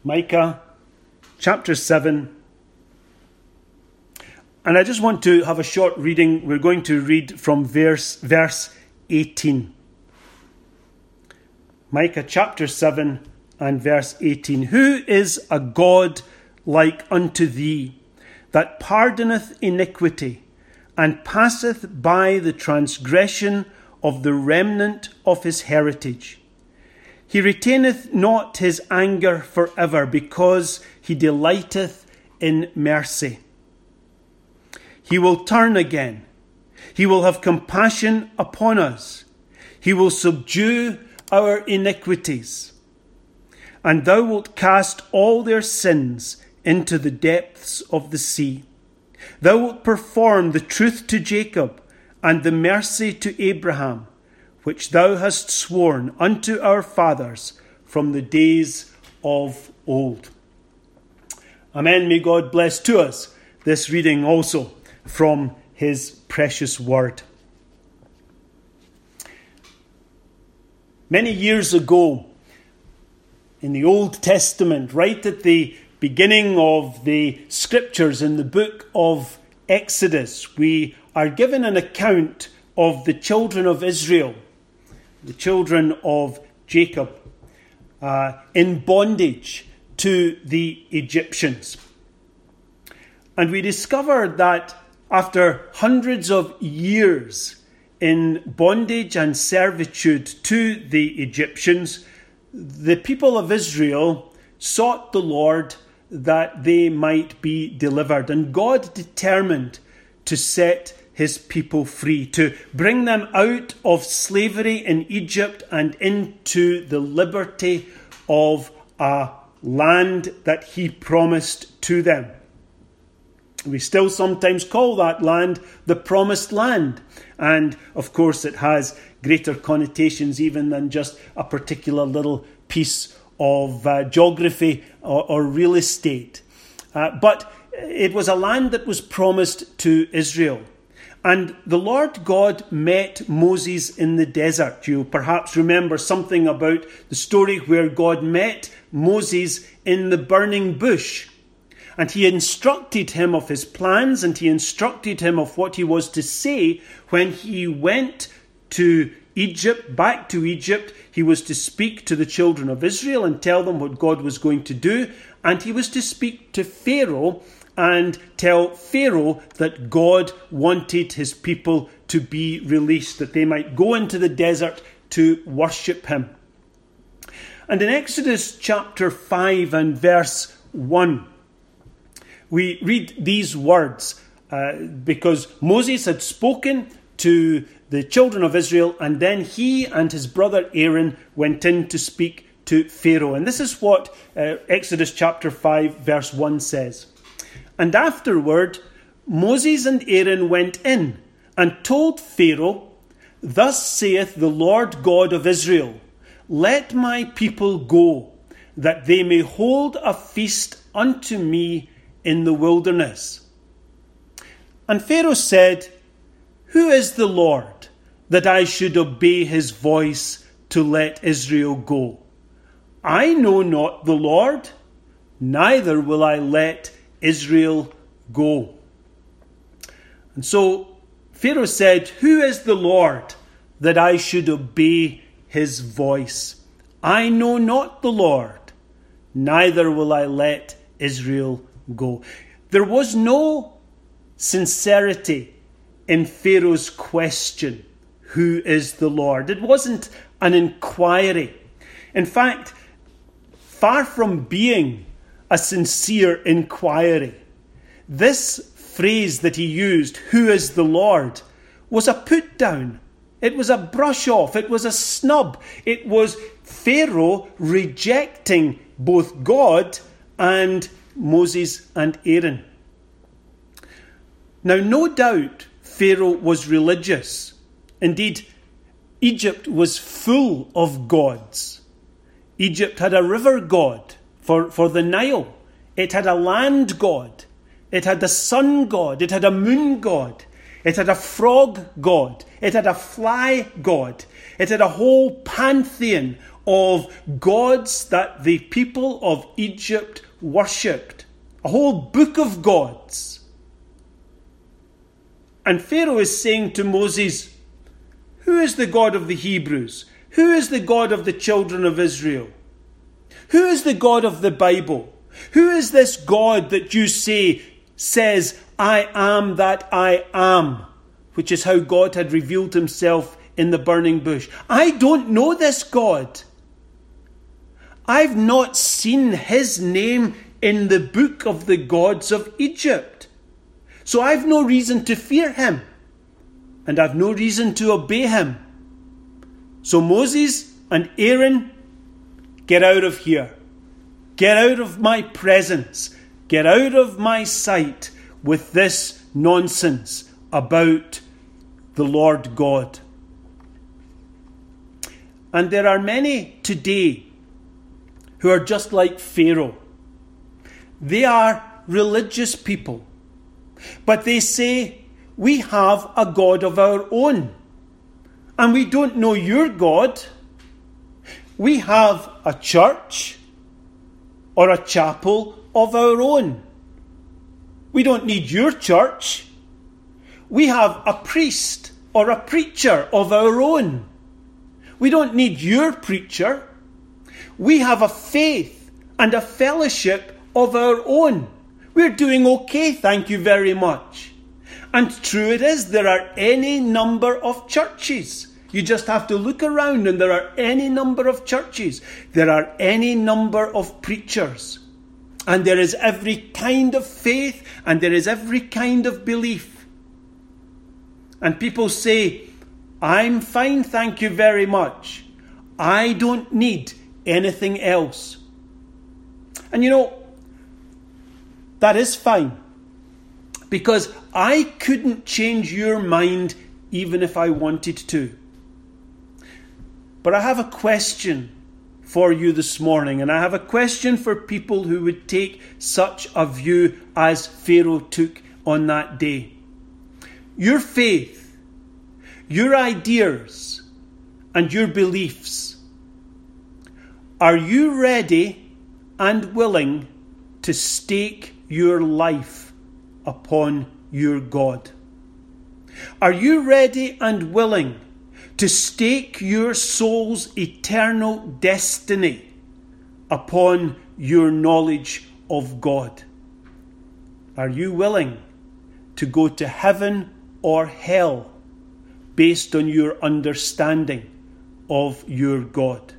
Micah chapter 7. And I just want to have a short reading. We're going to read from verse 18. Micah chapter 7 and verse 18. Who is a God like unto thee, that pardoneth iniquity, and passeth by the transgression of the remnant of his heritage? He retaineth not his anger forever, because he delighteth in mercy. He will turn again. He will have compassion upon us. He will subdue our iniquities. And thou wilt cast all their sins into the depths of the sea. Thou wilt perform the truth to Jacob, and the mercy to Abraham, which thou hast sworn unto our fathers from the days of old. Amen. May God bless to us this reading also from his precious word. Many years ago, in the Old Testament, right at the beginning of the scriptures in the book of Exodus, we are given an account of the children of Israel, the children of Jacob, in bondage to the Egyptians. And we discover that after hundreds of years in bondage and servitude to the Egyptians, the people of Israel sought the Lord that they might be delivered. And God determined to set his people free, to bring them out of slavery in Egypt and into the liberty of a land that he promised to them. We still sometimes call that land the Promised Land. And of course it has greater connotations even than just a particular little piece of geography or real estate. But it was a land that was promised to Israel. And the Lord God met Moses in the desert. You perhaps remember something about the story where God met Moses in the burning bush. And he instructed him of his plans, and he instructed him of what he was to say when he went to Egypt, back to Egypt. He was to speak to the children of Israel and tell them what God was going to do. And he was to speak to Pharaoh and tell Pharaoh that God wanted his people to be released, that they might go into the desert to worship him. And in Exodus chapter 5 and verse 1, we read these words because Moses had spoken to the children of Israel, and then he and his brother Aaron went in to speak to Pharaoh. And this is what Exodus chapter 5 verse 1 says. And afterward, Moses and Aaron went in and told Pharaoh, Thus saith the Lord God of Israel, Let my people go, that they may hold a feast unto me in the wilderness. And Pharaoh said, Who is the Lord, that I should obey his voice to let Israel go? I know not the Lord, neither will I let Israel go. And so Pharaoh said, Who is the Lord, that I should obey his voice? I know not the Lord, neither will I let Israel go. There was no sincerity in Pharaoh's question, Who is the Lord? It wasn't an inquiry. In fact, far from being a sincere inquiry, this phrase that he used, Who is the Lord, was a put down. It was a brush off. It was a snub. It was Pharaoh rejecting both God and Moses and Aaron. Now, no doubt Pharaoh was religious. Indeed, Egypt was full of gods. Egypt had a river god for the Nile. It had a land god. It had a sun god. It had a moon god. It had a frog god. It had a fly god. It had a whole pantheon of gods that the people of Egypt worshipped. A whole book of gods. And Pharaoh is saying to Moses, who is the God of the Hebrews? Who is the God of the children of Israel? Who is the God of the Bible? Who is this God that you say says, I am that I am? Which is how God had revealed himself in the burning bush. I don't know this God. I've not seen his name in the book of the gods of Egypt. So I've no reason to fear him. And I've no reason to obey him. So Moses and Aaron, get out of here. Get out of my presence. Get out of my sight with this nonsense about the Lord God. And there are many today who are just like Pharaoh. They are religious people. But they say, we have a God of our own. And we don't know your God. We have a church or a chapel of our own. We don't need your church. We have a priest or a preacher of our own. We don't need your preacher. We have a faith and a fellowship of our own. We're doing okay, thank you very much. And true it is, there are any number of churches. You just have to look around and there are any number of churches. There are any number of preachers. And there is every kind of faith and there is every kind of belief. And people say, I'm fine, thank you very much. I don't need anything else. And you know, that is fine. Because I couldn't change your mind even if I wanted to. But I have a question for you this morning. And I have a question for people who would take such a view as Pharaoh took on that day. Your faith, your ideas, and your beliefs. Are you ready and willing to stake your life upon your God? Are you ready and willing to stake your soul's eternal destiny upon your knowledge of God? Are you willing to go to heaven or hell based on your understanding of your God?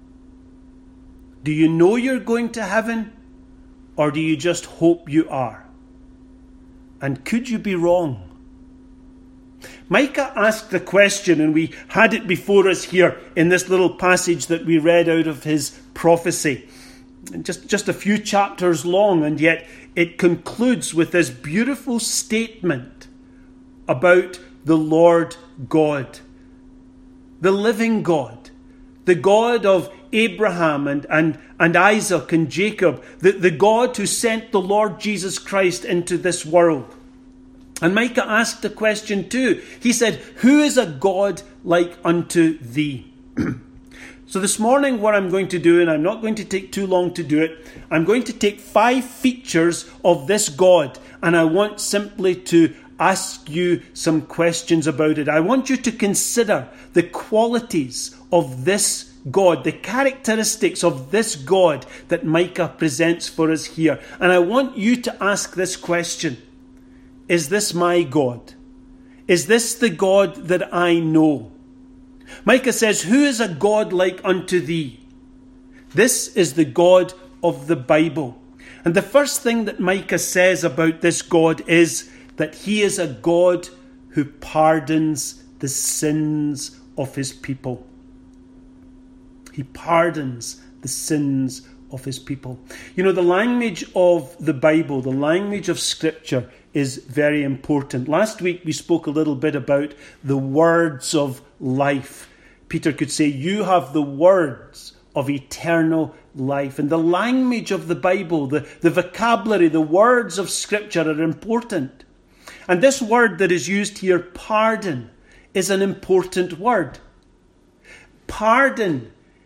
Do you know you're going to heaven, or do you just hope you are? And could you be wrong? Micah asked the question, and we had it before us here in this little passage that we read out of his prophecy. Just a few chapters long, and yet it concludes with this beautiful statement about the Lord God, the living God, the God of Abraham and Isaac and Jacob, the God who sent the Lord Jesus Christ into this world. And Micah asked a question too. He said, who is a God like unto thee? So this morning what I'm going to do, and I'm not going to take too long to do it, I'm going to take 5 features of this God, and I want simply to ask you some questions about it. I want you to consider the qualities of this God, the characteristics of this God that Micah presents for us here. And I want you to ask this question. Is this my God? Is this the God that I know? Micah says, who is a God like unto thee? This is the God of the Bible. And the first thing that Micah says about this God is that he is a God who pardons the sins of his people. He pardons the sins of his people. You know, the language of the Bible, the language of Scripture is very important. Last week we spoke a little bit about the words of life. Peter could say, you have the words of eternal life. And the language of the Bible, the vocabulary, the words of Scripture are important. And this word that is used here, pardon, is an important word. Pardon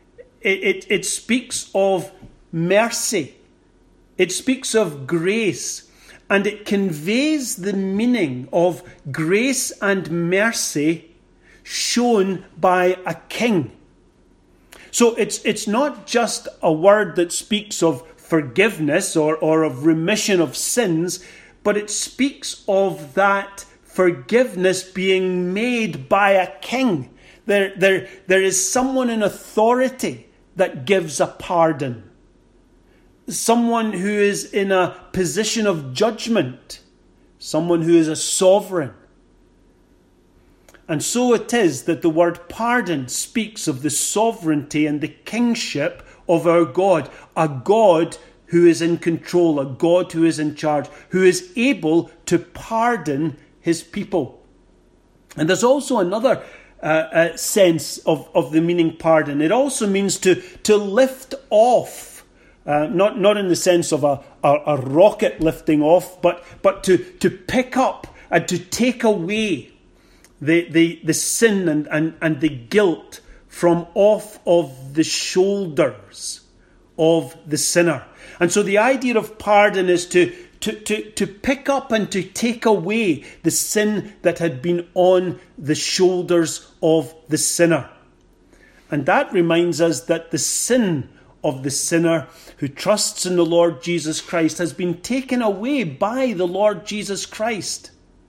it speaks of mercy. It speaks of grace. And it conveys the meaning of grace and mercy shown by a king. So it's not just a word that speaks of forgiveness or of remission of sins, but it speaks of that forgiveness being made by a king. There is someone in authority that gives a pardon. Someone who is in a position of judgment. Someone who is a sovereign. And so it is that the word pardon speaks of the sovereignty and the kingship of our God. A God who is in control, a God who is in charge, who is able to pardon his people. And there's also another sense of the meaning pardon. It also means to lift off. Not in the sense of a rocket lifting off, but to pick up and to take away the sin and the guilt from off of the shoulders of the sinner. And so the idea of pardon is to pick up and to take away the sin that had been on the shoulders of the sinner. And that reminds us that the sin of the sinner who trusts in the Lord Jesus Christ has been taken away by the Lord Jesus Christ.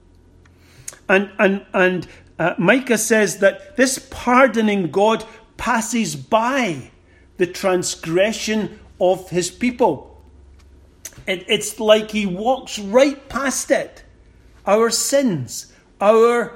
And Micah says that this pardoning God passes by the transgression of his people. It's like he walks right past it. Our sins, our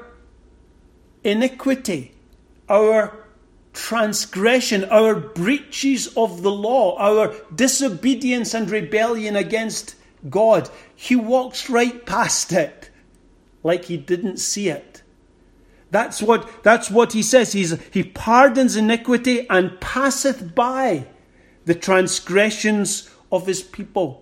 iniquity, our transgression, our breaches of the law, our disobedience and rebellion against God. He walks right past it like he didn't see it. That's what he says. He pardons iniquity and passeth by the transgressions of his people.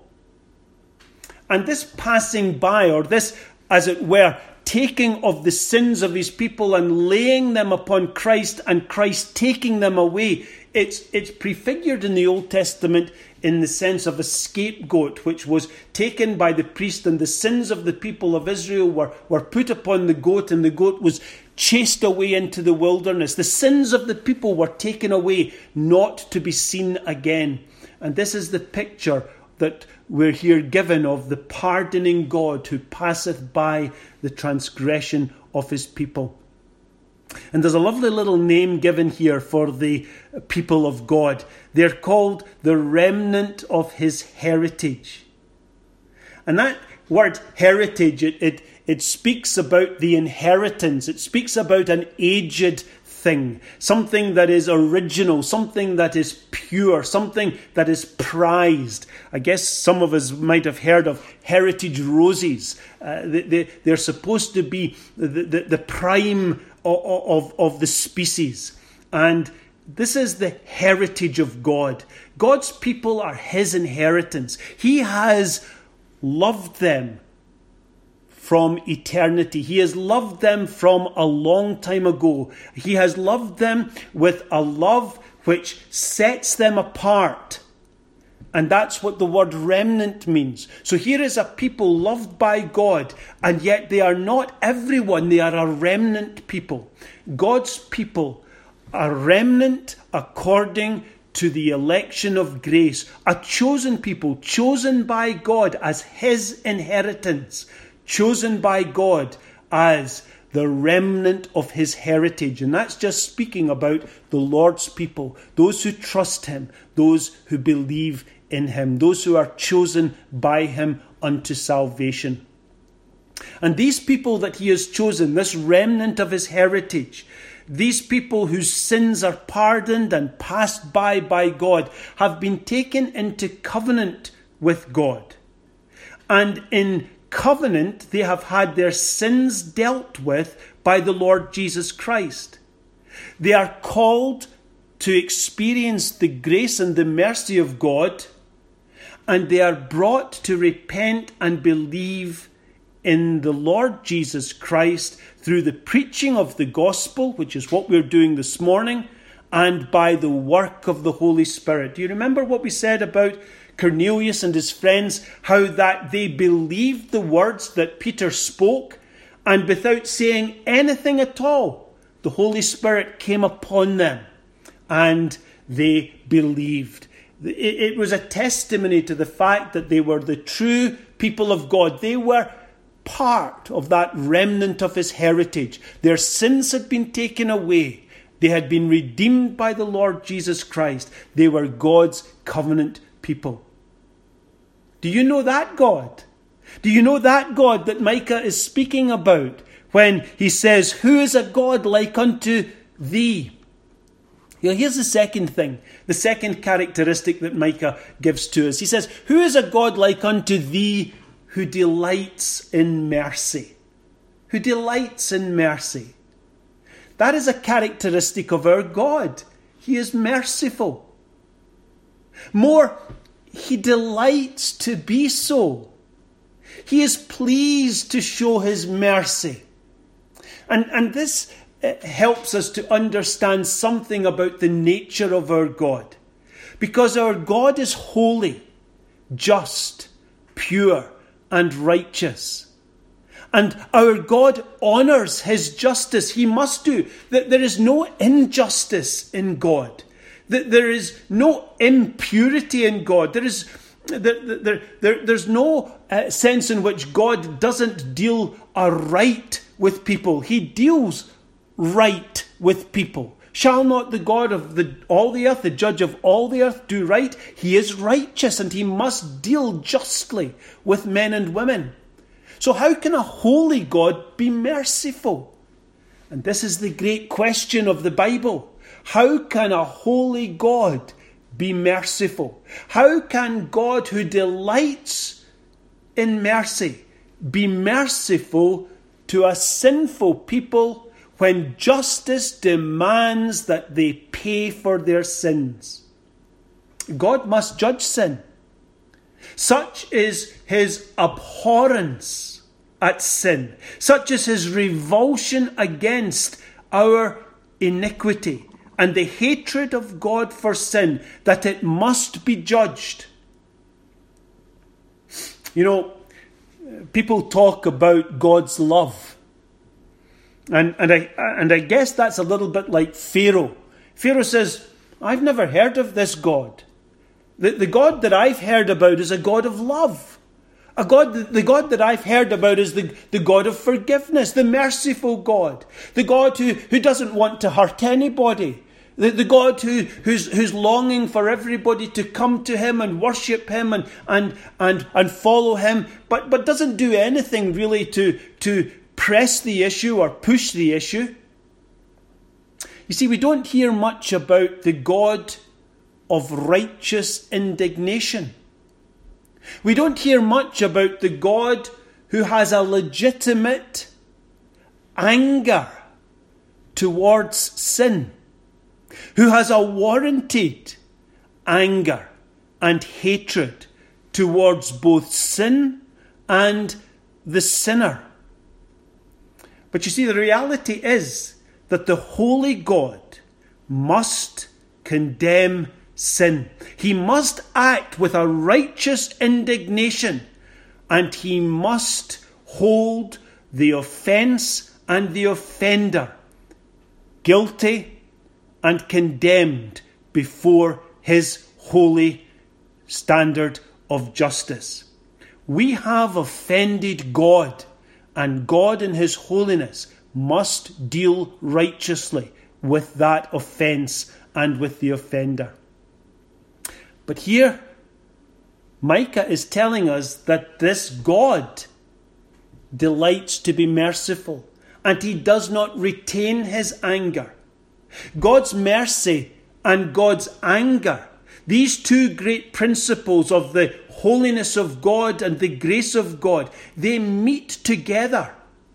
And this passing by, or this, as it were, taking of the sins of his people and laying them upon Christ and Christ taking them away, it's prefigured in the Old Testament in the sense of a scapegoat which was taken by the priest, and the sins of the people of Israel were put upon the goat, and the goat was chased away into the wilderness. The sins of the people were taken away, not to be seen again. And this is the picture that we're here given of the pardoning God who passeth by the transgression of his people. And there's a lovely little name given here for the people of God. They're called the remnant of his heritage. And that word heritage, it speaks about the inheritance. It speaks about an aged thing, something that is original, something that is pure, something that is prized. I guess some of us might have heard of heritage roses. They're supposed to be the prime of the species. And this is the heritage of God. God's people are his inheritance. He has loved them from eternity. He has loved them from a long time ago. He has loved them with a love which sets them apart. And that's what the word remnant means. So here is a people loved by God, and yet they are not everyone. They are a remnant people. God's people, a remnant according to the election of grace. A chosen people, chosen by God as his inheritance. Chosen by God as the remnant of his heritage. And that's just speaking about the Lord's people. Those who trust him. Those who believe in him. Those who are chosen by him unto salvation. And these people that he has chosen, this remnant of his heritage, these people whose sins are pardoned and passed by God, have been taken into covenant with God. And in covenant, they have had their sins dealt with by the Lord Jesus Christ. They are called to experience the grace and the mercy of God, and they are brought to repent and believe in the Lord Jesus Christ through the preaching of the gospel, which is what we're doing this morning, and by the work of the Holy Spirit. Do you remember what we said about Cornelius and his friends, how that they believed the words that Peter spoke, and without saying anything at all, the Holy Spirit came upon them and they believed. It was a testimony to the fact that they were the true people of God. They were part of that remnant of his heritage. Their sins had been taken away. They had been redeemed by the Lord Jesus Christ. They were God's covenant people. Do you know that God? Do you know that God that Micah is speaking about when he says, "Who is a God like unto thee?" You know, here's the second thing, the second characteristic that Micah gives to us. He says, "Who is a God like unto thee who delights in mercy?" Who delights in mercy. That is a characteristic of our God. He is merciful. More, he delights to be so. He is pleased to show his mercy. And this helps us to understand something about the nature of our God. Because our God is holy, just, pure, and righteous. And our God honours his justice. He must do. That there is no injustice in God. That there is no impurity in God. There's no sense in which God doesn't deal aright with people. He deals right with people. Shall not the God of all the earth, the judge of all the earth, do right? He is righteous and he must deal justly with men and women. So how can a holy God be merciful? And this is the great question of the Bible. How can a holy God be merciful? How can God, who delights in mercy, be merciful to a sinful people when justice demands that they pay for their sins? God must judge sin. Such is his abhorrence at sin. Such is his revulsion against our iniquity and the hatred of God for sin, that it must be judged. You know, people talk about God's love. And I guess that's a little bit like Pharaoh. Pharaoh says, "I've never heard of this God. The God that I've heard about is a God of love. The God that I've heard about is the God of forgiveness, the merciful God. The God who doesn't want to hurt anybody. The God who's longing for everybody to come to him and worship him and follow him, but doesn't do anything really to press the issue or push the issue." You see, we don't hear much about the God of righteous indignation. We don't hear much about the God who has a legitimate anger towards sin, who has a warranted anger and hatred towards both sin and the sinner. But you see, the reality is that the holy God must condemn sin. He must act with a righteous indignation, and he must hold the offence and the offender guilty and condemned before his holy standard of justice. We have offended God, and God in his holiness must deal righteously with that offence and with the offender. But here, Micah is telling us that this God delights to be merciful, and he does not retain his anger. God's mercy and God's anger, these two great principles of the holiness of God and the grace of God, they meet together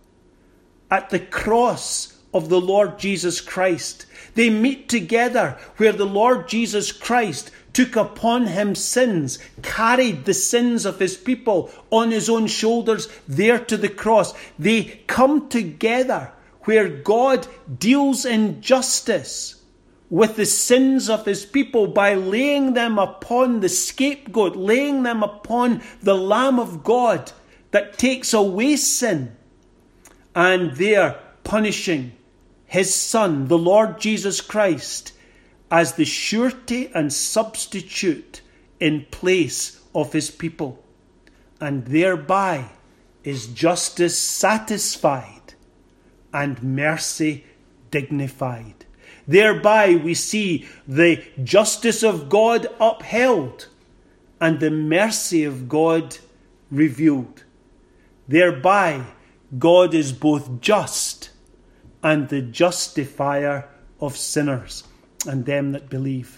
at the cross of the Lord Jesus Christ. They meet together where the Lord Jesus Christ took upon him sins, carried the sins of his people on his own shoulders there to the cross. They come together where God deals in justice with the sins of his people by laying them upon the scapegoat, laying them upon the Lamb of God that takes away sin. And there punishing his Son, the Lord Jesus Christ, as the surety and substitute in place of his people. And thereby is justice satisfied and mercy dignified. Thereby we see the justice of God upheld and the mercy of God revealed. Thereby God is both just and the justifier of sinners and them that believe.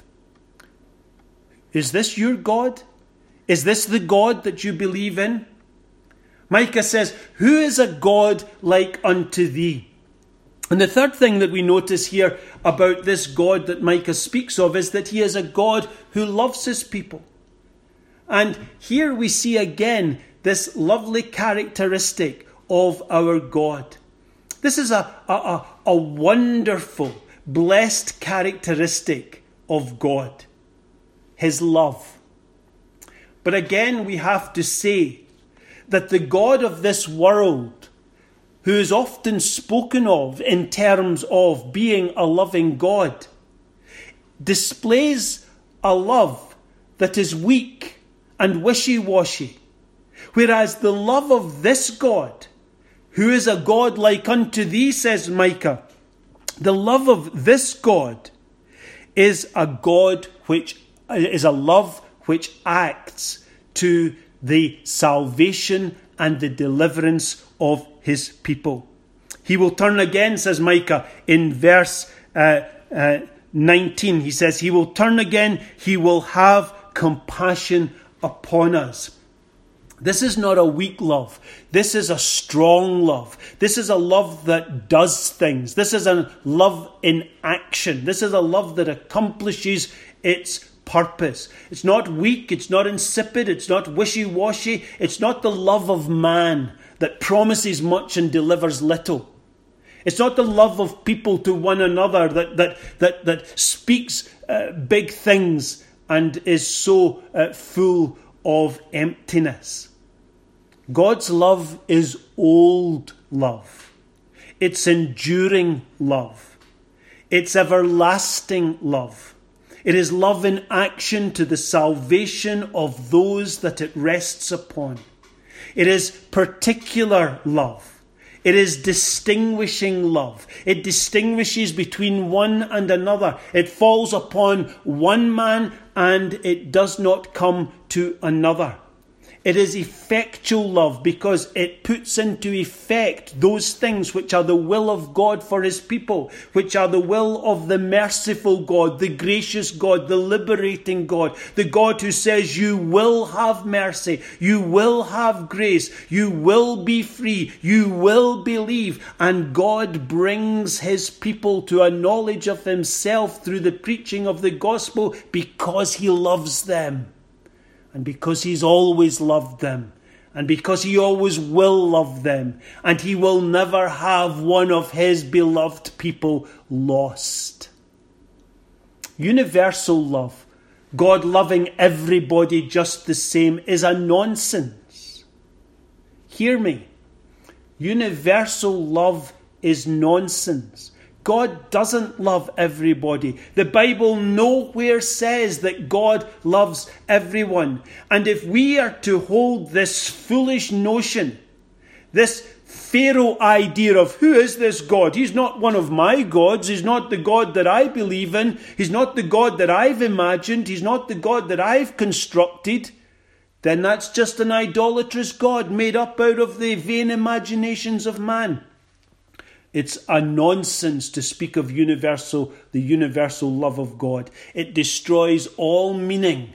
Is this your God? Is this the God that you believe in? Micah says, who is a God like unto thee? And the third thing that we notice here about this God that Micah speaks of is that he is a God who loves his people. And here we see again this lovely characteristic of our God. This is a wonderful, blessed characteristic of God, his love. But again, we have to say that the God of this world, who is often spoken of in terms of being a loving God, displays a love that is weak and wishy-washy. Whereas the love of this God, who is a God like unto thee, says Micah, the love of this God is a God which is a love which acts to the salvation and the deliverance of his people. He will turn again, says Micah, in verse 19. He says, he will turn again, he will have compassion upon us. This is not a weak love. This is a strong love. This is a love that does things. This is a love in action. This is a love that accomplishes its purpose. It's not weak. It's not insipid. It's not wishy-washy. It's not the love of man that promises much and delivers little. It's not the love of people to one another that speaks big things and is so full of emptiness. God's love is old love. It's enduring love. It's everlasting love. It is love in action to the salvation of those that it rests upon. It is particular love. It is distinguishing love. It distinguishes between one and another. It falls upon one man and it does not come to another. It is effectual love because it puts into effect those things which are the will of God for his people, which are the will of the merciful God, the gracious God, the liberating God, the God who says you will have mercy, you will have grace, you will be free, you will believe. And God brings his people to a knowledge of himself through the preaching of the gospel because he loves them. And because he's always loved them. And because he always will love them. And he will never have one of his beloved people lost. Universal love, God loving everybody just the same, is a nonsense. Hear me. Universal love is nonsense. God doesn't love everybody. The Bible nowhere says that God loves everyone. And if we are to hold this foolish notion, this Pharaoh idea of who is this God? He's not one of my gods. He's not the God that I believe in. He's not the God that I've imagined. He's not the God that I've constructed. Then that's just an idolatrous God made up out of the vain imaginations of man. It's a nonsense to speak of the universal love of God. It destroys all meaning,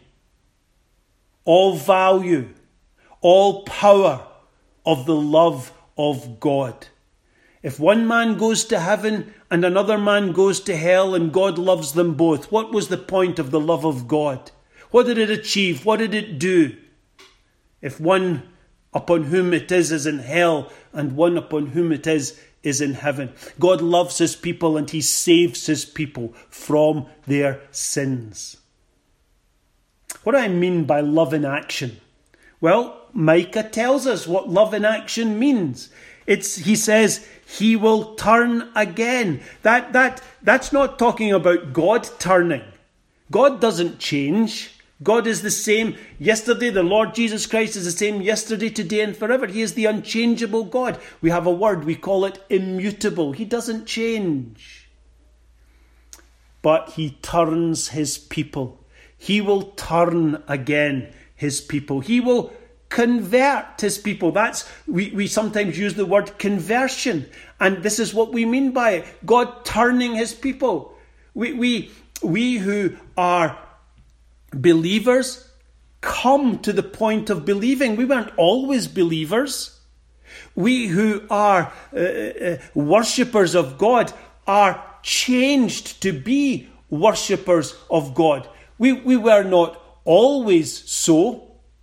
all value, all power of the love of God. If one man goes to heaven and another man goes to hell and God loves them both, what was the point of the love of God? What did it achieve? What did it do? If one upon whom it is in hell and one upon whom it is is in heaven. God loves his people and he saves his people from their sins. What do I mean by love in action? Well, Micah tells us what love in action means. He says he will turn again. That's not talking about God turning. God doesn't change. God is the same yesterday. The Lord Jesus Christ is the same yesterday, today, and forever. He is the unchangeable God. We have a word, we call it immutable. He doesn't change. But he turns his people. He will turn again his people. He will convert his people. We sometimes use the word conversion. And this is what we mean by it. God turning his people. We who are believers come to the point of believing. We weren't always believers. We who are worshippers of God are changed to be worshippers of God. We were not always so.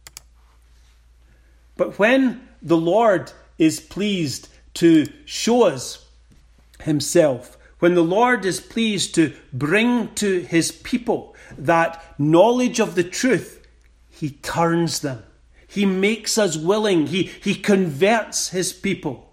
But when the Lord is pleased to show us himself, when the Lord is pleased to bring to his people that knowledge of the truth, he turns them. He makes us willing. He converts his people.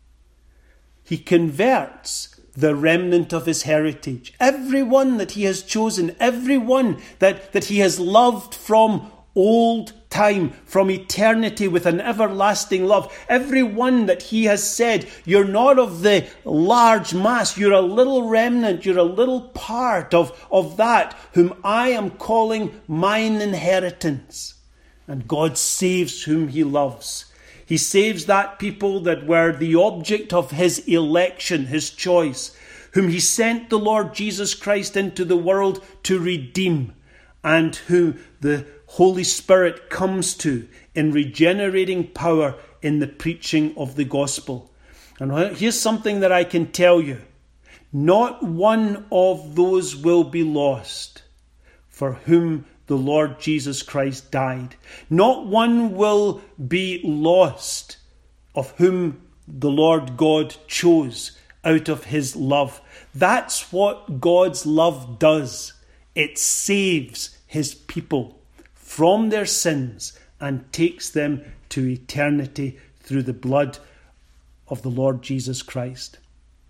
He converts the remnant of his heritage. Everyone that he has chosen, everyone that he has loved from old time, from eternity with an everlasting love. Everyone that he has said, you're not of the large mass, you're a little remnant, you're a little part of that whom I am calling mine inheritance. And God saves whom he loves. He saves that people that were the object of his election, his choice, whom he sent the Lord Jesus Christ into the world to redeem, and whom the Holy Spirit comes to in regenerating power in the preaching of the gospel. And here's something that I can tell you. Not one of those will be lost for whom the Lord Jesus Christ died. Not one will be lost of whom the Lord God chose out of his love. That's what God's love does. It saves his people from their sins and takes them to eternity through the blood of the Lord Jesus Christ.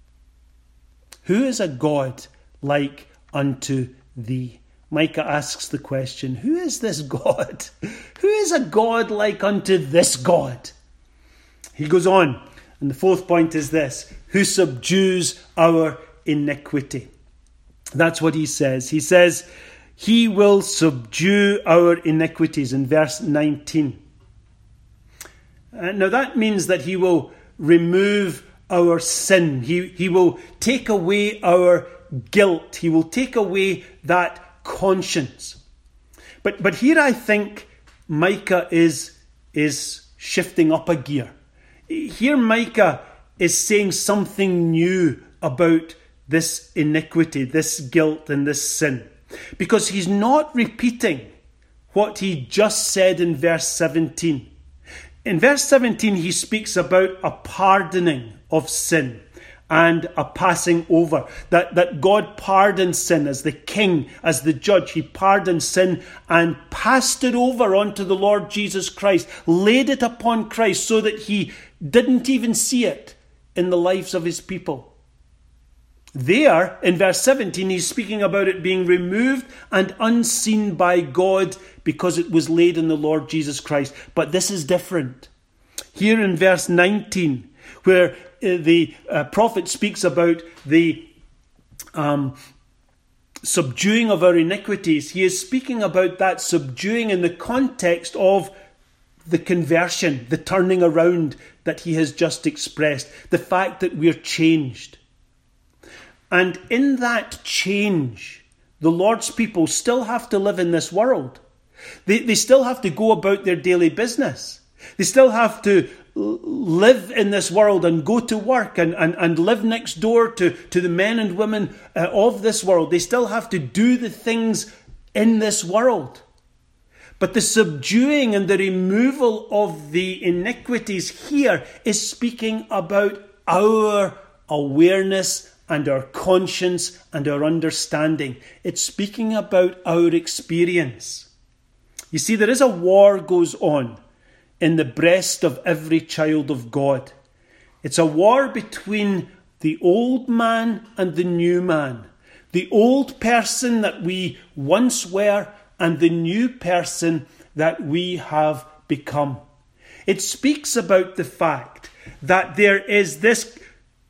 Who is a God like unto thee? Micah asks the question, who is this God? Who is a God like unto this God? He goes on, and the fourth point is this: who subdues our iniquity. That's what he says. He says, he will subdue our iniquities in verse 19. Now that means that he will remove our sin. He will take away our guilt. He will take away that conscience. But here I think Micah is shifting up a gear. Here Micah is saying something new about this iniquity, this guilt and this sin. Because he's not repeating what he just said in verse 17. In verse 17 he speaks about a pardoning of sin and a passing over. That God pardoned sin as the king, as the judge. He pardoned sin and passed it over onto the Lord Jesus Christ, laid it upon Christ so that he didn't even see it in the lives of his people. There, in verse 17, he's speaking about it being removed and unseen by God because it was laid in the Lord Jesus Christ. But this is different. Here in verse 19, where the prophet speaks about the subduing of our iniquities, he is speaking about that subduing in the context of the conversion, the turning around that he has just expressed, the fact that we're changed. And in that change, the Lord's people still have to live in this world. They still have to go about their daily business. They still have to live in this world and go to work and live next door to the men and women of this world. They still have to do the things in this world. But the subduing and the removal of the iniquities here is speaking about our awareness and our conscience and our understanding. It's speaking about our experience. You see, there is a war goes on in the breast of every child of God. It's a war between the old man and the new man. The old person that we once were and the new person that we have become. It speaks about the fact that there is this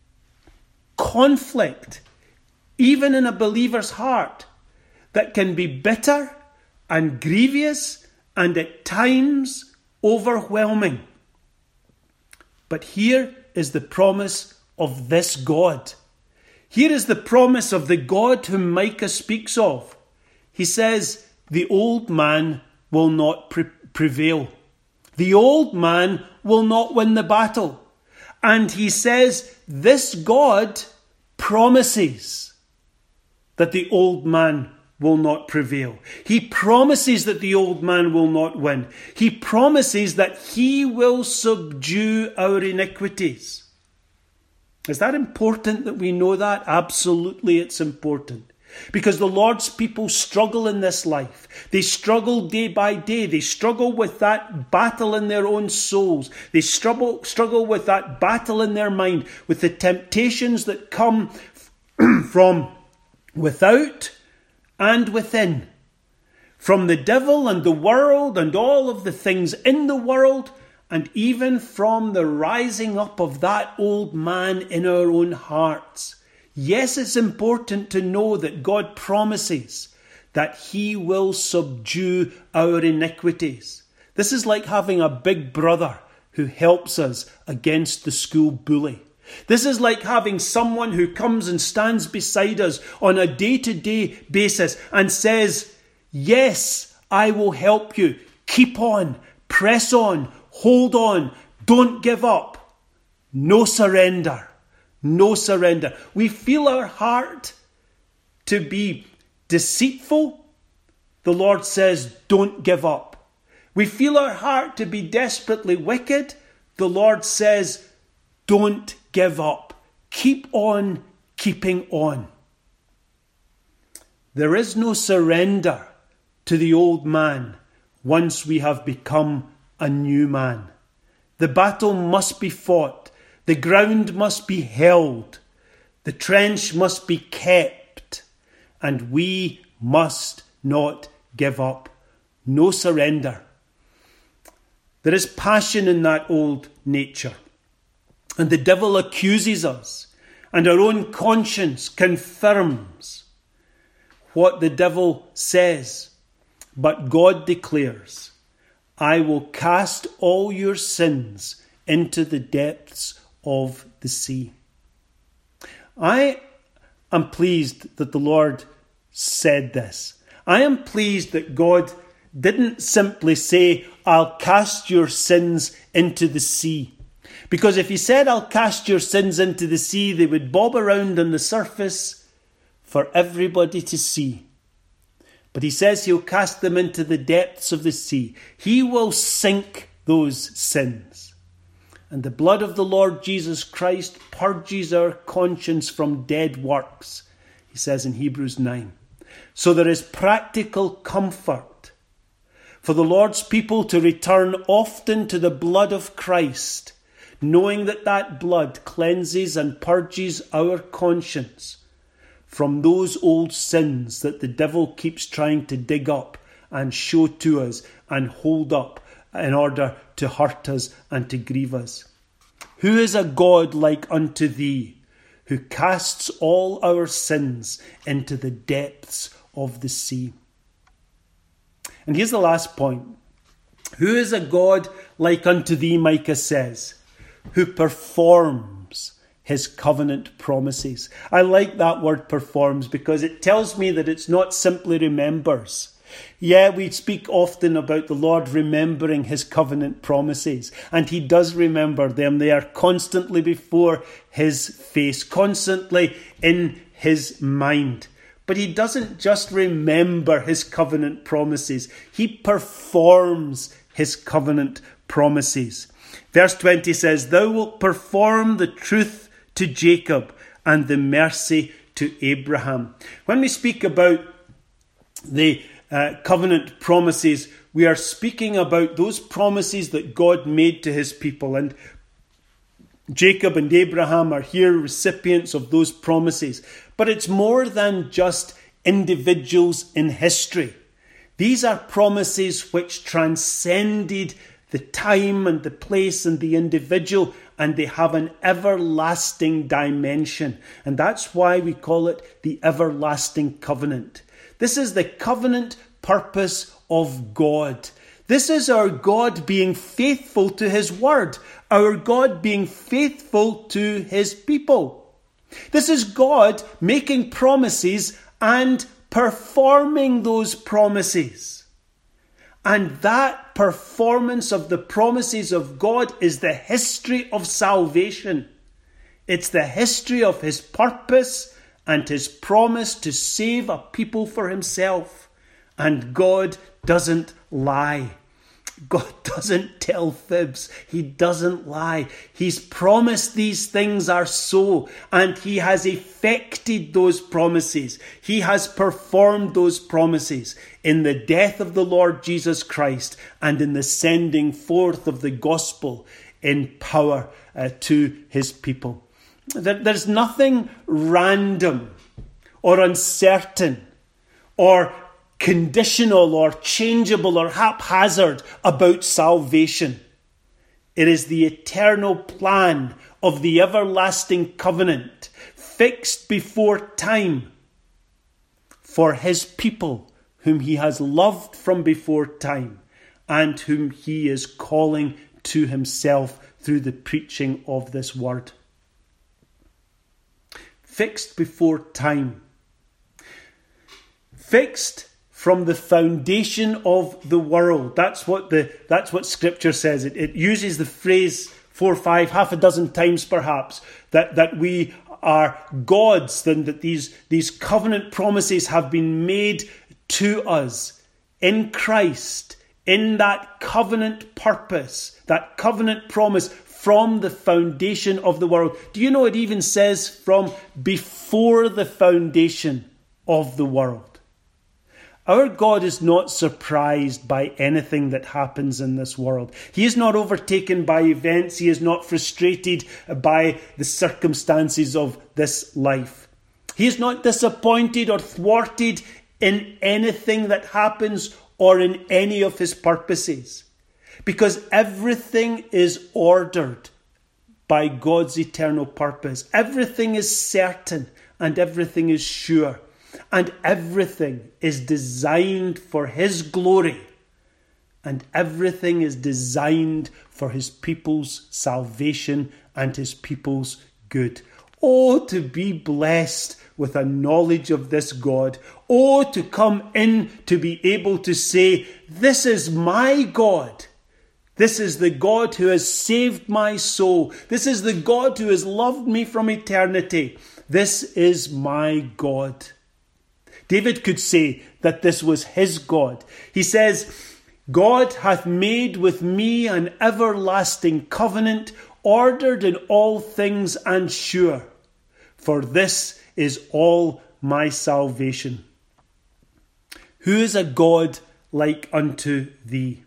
conflict, even in a believer's heart, that can be bitter and grievous and at times overwhelming. But here is the promise of this God. Here is the promise of the God whom Micah speaks of. He says, the old man will not prevail. The old man will not win the battle. And he says, this God promises that the old man will not prevail. He promises that the old man will not win. He promises that he will subdue our iniquities. Is that important that we know that? Absolutely, it's important. Because the Lord's people struggle in this life. They struggle day by day. They struggle with that battle in their own souls. They struggle with that battle in their mind, with the temptations that come from without and within. From the devil and the world and all of the things in the world, and even from the rising up of that old man in our own hearts. Yes, it's important to know that God promises that he will subdue our iniquities. This is like having a big brother who helps us against the school bully. This is like having someone who comes and stands beside us on a day-to-day basis and says, yes, I will help you. Keep on, press on, hold on, don't give up. No surrender. No surrender. We feel our heart to be deceitful. The Lord says, don't give up. We feel our heart to be desperately wicked. The Lord says, don't give up. Keep on keeping on. There is no surrender to the old man once we have become a new man. The battle must be fought. The ground must be held. The trench must be kept. And we must not give up. No surrender. There is passion in that old nature. And the devil accuses us. And our own conscience confirms what the devil says. But God declares, I will cast all your sins into the depths of the sea. I am pleased that the Lord said this. I am pleased that God didn't simply say, I'll cast your sins into the sea. Because if he said, I'll cast your sins into the sea, they would bob around on the surface for everybody to see. But he says he'll cast them into the depths of the sea. He will sink those sins. And the blood of the Lord Jesus Christ purges our conscience from dead works, he says in Hebrews 9. So there is practical comfort for the Lord's people to return often to the blood of Christ, knowing that that blood cleanses and purges our conscience from those old sins that the devil keeps trying to dig up and show to us and hold up in order to hurt us and to grieve us. Who is a God like unto thee, who casts all our sins into the depths of the sea? And here's the last point. Who is a God like unto thee, Micah says, who performs his covenant promises? I like that word performs because it tells me that it's not simply remembers. Yeah, we speak often about the Lord remembering his covenant promises, and he does remember them. They are constantly before his face, constantly in his mind. But he doesn't just remember his covenant promises. He performs his covenant promises. Verse 20 says, Thou wilt perform the truth to Jacob and the mercy to Abraham. When we speak about the covenant promises, we are speaking about those promises that God made to his people. And Jacob and Abraham are here recipients of those promises. But it's more than just individuals in history. These are promises which transcended the time and the place and the individual, and they have an everlasting dimension. And that's why we call it the everlasting covenant. This is the covenant purpose of God. This is our God being faithful to his word, our God being faithful to his people. This is God making promises and performing those promises. And that performance of the promises of God is the history of salvation. It's the history of his purpose and his promise to save a people for himself. And God doesn't lie. God doesn't tell fibs. He doesn't lie. He's promised these things are so, and he has effected those promises. He has performed those promises in the death of the Lord Jesus Christ and in the sending forth of the gospel in power to his people. There's nothing random or uncertain or conditional or changeable or haphazard about salvation. It is the eternal plan of the everlasting covenant, fixed before time, for his people whom he has loved from before time and whom he is calling to himself through the preaching of this word. Fixed before time. Fixed from the foundation of the world. That's what Scripture says. It uses the phrase 4, 5, half a dozen times perhaps, that we are God's, and that these covenant promises have been made to us in Christ, in that covenant purpose, that covenant promise from the foundation of the world. Do you know it even says from before the foundation of the world? Our God is not surprised by anything that happens in this world. He is not overtaken by events. He is not frustrated by the circumstances of this life. He is not disappointed or thwarted in anything that happens or in any of his purposes. Because everything is ordered by God's eternal purpose. Everything is certain and everything is sure. And everything is designed for his glory. And everything is designed for his people's salvation and his people's good. Oh, to be blessed with a knowledge of this God. Oh, to come in to be able to say, this is my God. This is the God who has saved my soul. This is the God who has loved me from eternity. This is my God. David could say that this was his God. He says, God hath made with me an everlasting covenant, ordered in all things and sure. For this is all my salvation. Who is a God like unto thee?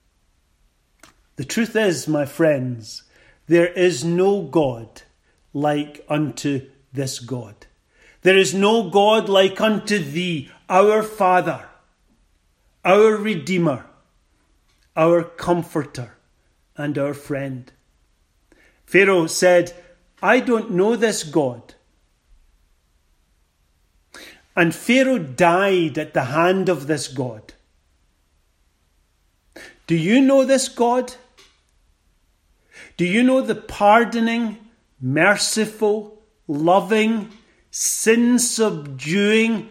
The truth is, my friends, there is no God like unto this God. There is no God like unto thee, our Father, our Redeemer, our Comforter, and our friend. Pharaoh said, I don't know this God. And Pharaoh died at the hand of this God. Do you know this God? Do you know the pardoning, merciful, loving, sin-subduing,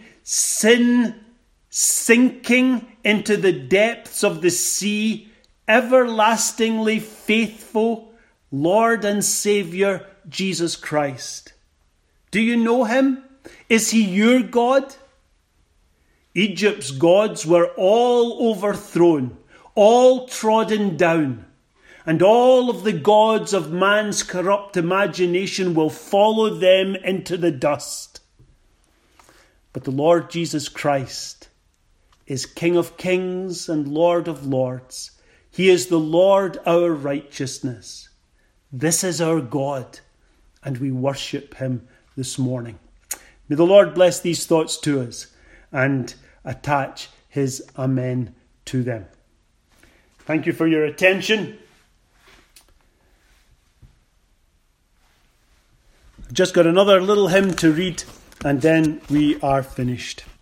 sin-sinking into the depths of the sea, everlastingly faithful Lord and Saviour Jesus Christ? Do you know him? Is he your God? Egypt's gods were all overthrown, all trodden down, and all of the gods of man's corrupt imagination will follow them into the dust. But the Lord Jesus Christ is King of kings and Lord of lords. He is the Lord our righteousness. This is our God, and we worship him this morning. May the Lord bless these thoughts to us and attach his amen to them. Thank you for your attention. I've just got another little hymn to read, and then we are finished.